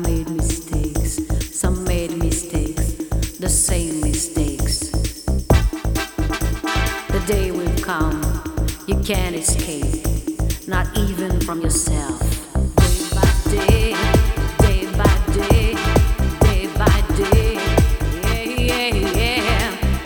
made mistakes, some made mistakes, the same mistakes. The day will come, you can't escape, not even from yourself. Day by day, day by day, yeah, yeah, yeah.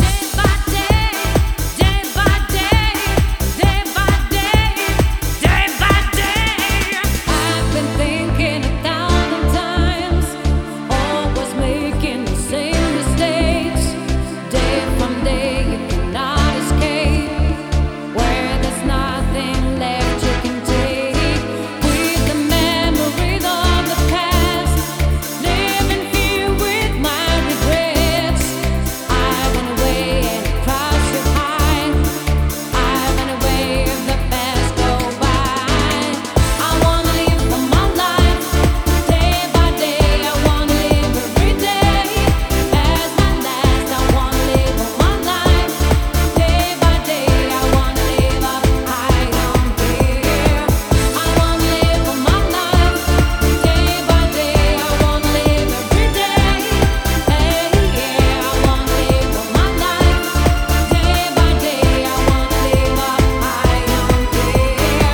Day by day, day by day, day by day. I've been thinking 1,000 times, always making the same mistakes. Day from day, you cannot escape, where there's nothing left you can take. With the memories of the past, living here with my regrets. I went away and crossed your high. I went away if the past go by. I wanna live for my life, day by day. I wanna live every day as my last. I wanna live for my life, day by day. I wanna live up high on here. I wanna live for my life, day by day. I wanna live every day. Hey, yeah, I wanna live for my life, day by day. I wanna live up high on here.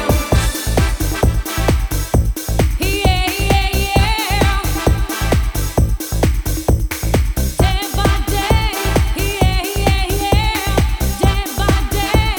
Yeah, yeah, yeah. Day by day, yeah, yeah, yeah. Day by day.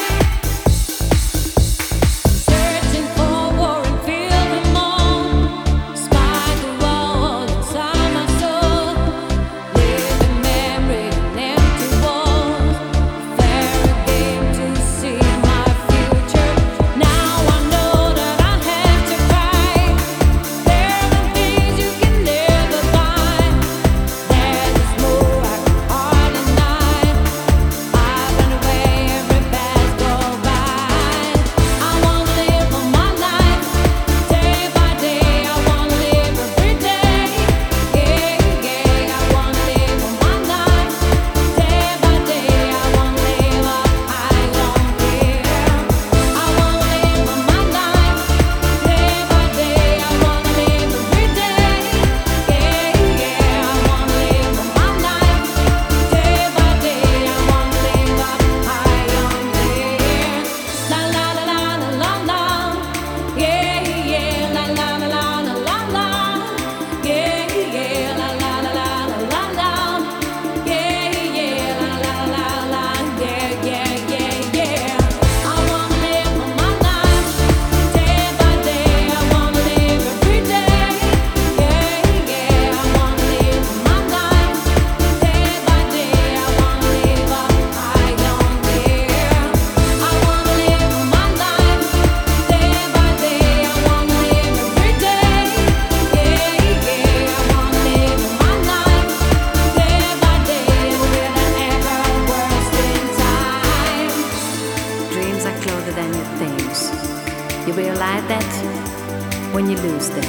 Searching for and feeling more. Spider wall inside my soul. Living memory and empty walls. Fair game to see my future. Now I know that I have to fight. There are things you can never buy. There's more I can hardly deny. I run away every past go by. I wanna live for my life, day by day. I wanna live every day. Yeah, yeah. I wanna live for my life, day by day. I wanna live up high on here. I wanna live for my life, day by day. I wanna live every day. Yeah, yeah. I wanna live for my life, day by day. I wanna live up high on here. La la la la la la, yeah, yeah. La la la la la la, yeah, yeah. La la la la la la, yeah, yeah. La la la la, yeah, yeah, yeah, yeah. I wanna live for my life, day by day. I wanna live every day. Yeah, yeah. I wanna live for my life, day by day. I wanna live up high on here. I wanna live for my life, day by day. I wanna live every day. Yeah, yeah. I wanna live for my life, day by day. With an ever worse in time. Dreams are closer than your things. You realize that when you lose them.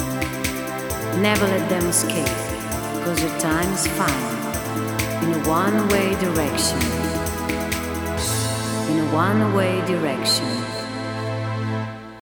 Never let them escape, cause your time is fine. In a one-way direction. In a one-way direction.